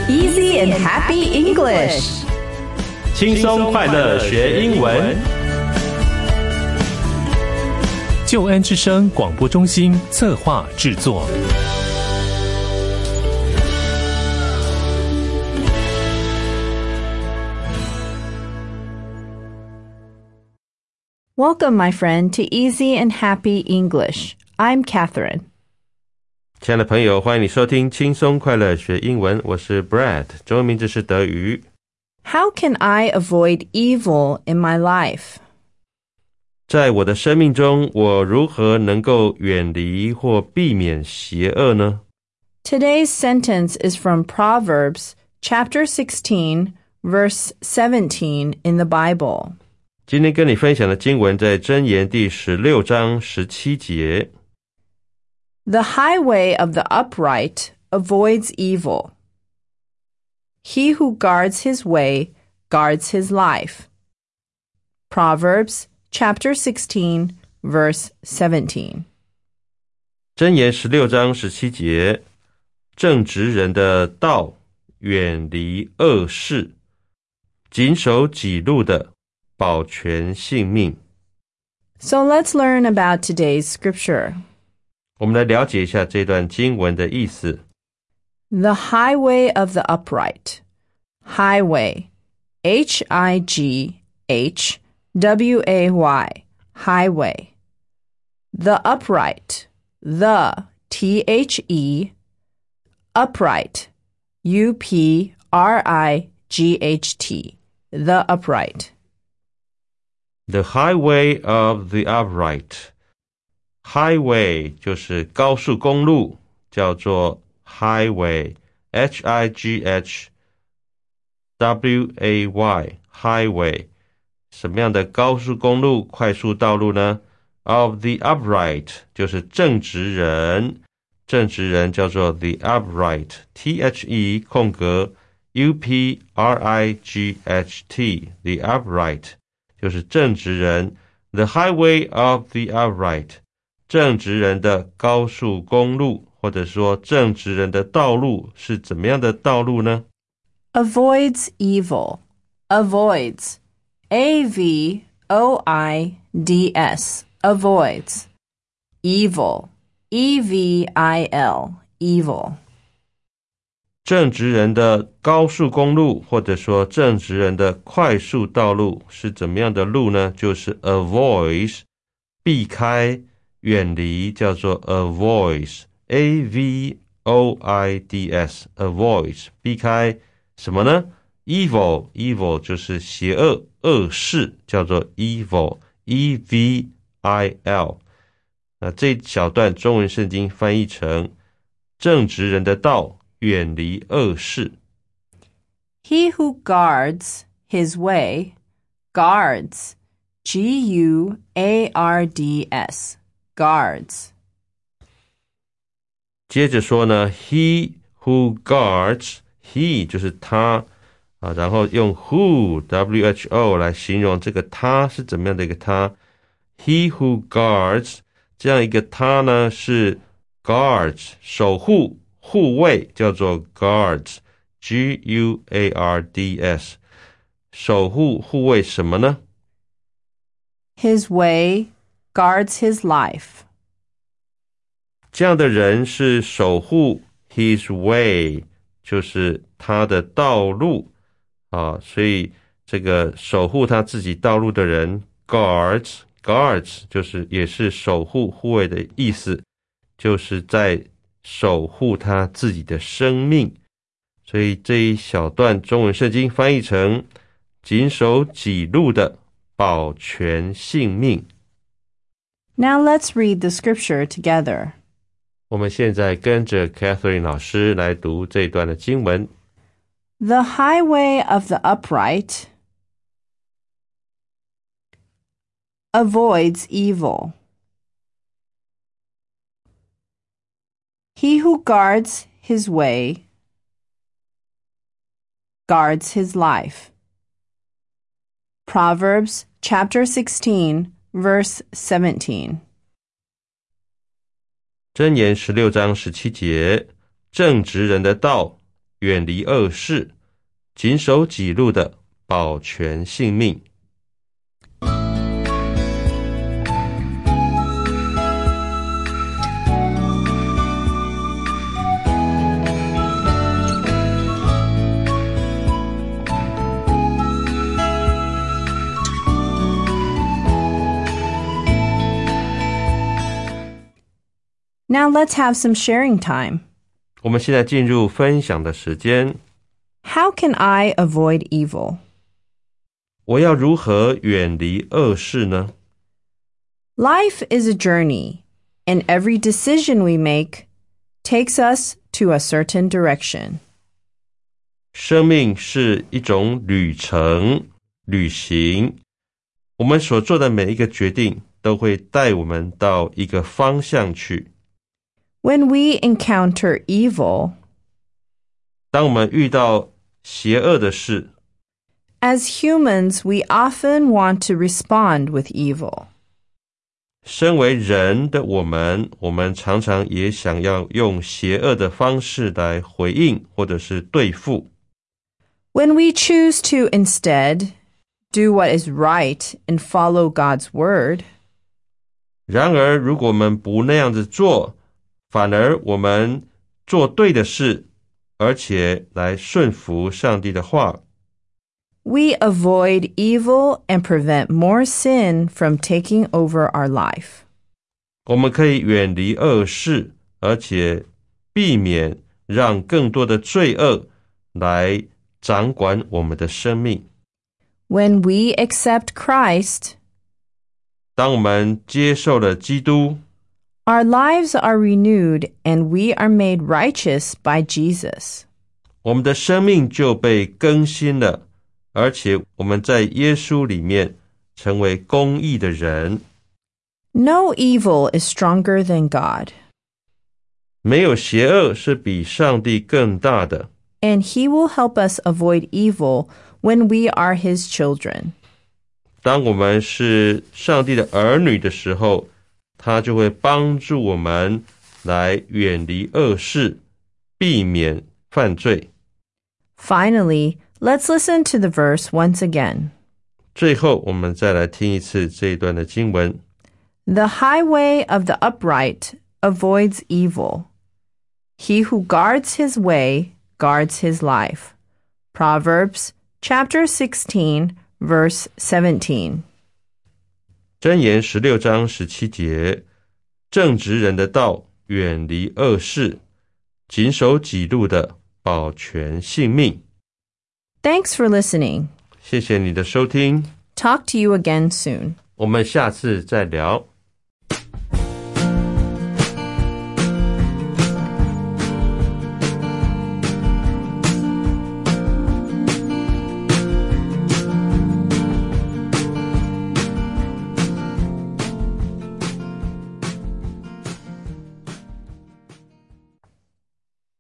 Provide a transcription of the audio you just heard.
Easy and happy English. 轻松快乐学英文。 救恩之声广播中心策划制作。 Welcome, my friend, to Easy and Happy English. I'm Catherine. 亲爱的朋友，欢迎你收听轻松快乐学英文，我是 Brad， 中文名字是德语。 How can I avoid evil in my life? 在我的生命中，我如何能够远离或避免邪恶呢？ Today's sentence is from Proverbs, chapter 16, verse 17 in the Bible. 今天跟你分享的经文在箴言第16章17节。 The highway of the upright avoids evil. He who guards his way guards his life. Proverbs, chapter 16, verse 17. 箴言16章17节，正直人的道远离恶事，谨守己路的保全性命。 So let's learn about today's scripture. 我们来了解一下这段经文的意思。 The highway of the upright. Highway. Highway. Highway. The upright. The, T-H-E. Upright. U-P-R-I-G-H-T. The upright. The highway of the upright. Highway 就是高速公路，叫做 highway. H-I-G-H-W-A-Y. Highway. 什么样的高速公路、快速道路呢？ Of the upright 就是正直人，正直人叫做 the upright. T-H-E 空格 U-P-R-I-G-H-T. The upright 就是正直人。 The highway of the upright. 正直人的高速公路，或者说正直人的道路是怎么样的道路呢？ Avoids evil. Avoids. A-V-O-I-D-S. Avoids. Evil. E-V-I-L. Evil. 正直人的高速公路，或者说正直人的快速道路是怎么样的路呢？就是 avoids， 避开远离，叫做 avoids. A-V-O-I-D-S. Avoids 避开什么呢？ Evil 就是邪恶、恶事，叫做 evil. E-V-I-L. 那这一小段中文圣经翻译成正直人的道远离恶事。 He who guards his way guards. G-U-A-R-D-S. Guards. 接着说呢 He who guards. He 就是他然后用 who W-H-O 来形容这个他是怎么样的一个他。 He who guards 这样一个他呢是 guards 守护护卫，叫做 guards. G-U-A-R-D-S. 守护护卫什么呢？ His way guards his life. 这样的人是守护 his way， 就是他的道路所以这个守护他自己道路的人 guards 就是也是守护护卫的意思，就是在守护他自己的生命。所以这一小段中文圣经翻译成谨守己路的保全性命。 Now let's read the scripture together. 我们现在跟着 Catherine 老师来读这一段的经文。 The highway of the upright avoids evil. He who guards his way guards his life. Proverbs chapter 16, verse 17. 箴言16章17节，正直人的道远离恶事，谨守己路的，保全性命。 Now let's have some sharing time. 我们现在进入分享的时间。 How can I avoid evil? 我要如何远离恶事呢？ Life is a journey, and every decision we make takes us to a certain direction. 生命是一种旅行，我们所做的每一个决定都会带我们到一个方向去。 When we encounter evil, 当我们遇到邪恶的事， as humans, we often want to respond with evil. 身为人的我们常常也想要用邪恶的方式来回应或者是对付。 When we choose to instead do what is right and follow God's word, 然而，如果我们不那样子做，反而我们做对的事，而且来顺服上帝的话， we avoid evil and prevent more sin from taking over our life. 我们可以远离恶事，而且避免让更多的罪恶来掌管我们的生命。 When we accept Christ, 当我们接受了基督， our lives are renewed and we are made righteous by Jesus. 我们的生命就被更新了，而且我们在耶稣里面成为公义的人。 No evil is stronger than God, 没有邪恶是比上帝更大的， and He will help us avoid evil when we are His children. 当我们是上帝的儿女的时候，他就会帮助我们来远离恶事，避免犯罪。 Finally, let's listen to the verse once again. 最后，我们再来听一次这一段的经文。 The highway of the upright avoids evil. He who guards his way guards his life. Proverbs chapter 16, verse 17. 箴言16章17节，正直人的道远离恶事，谨守己路的保全性命。 Thanks for listening. 谢谢你的收听， Talk to you again soon. 我们下次再聊。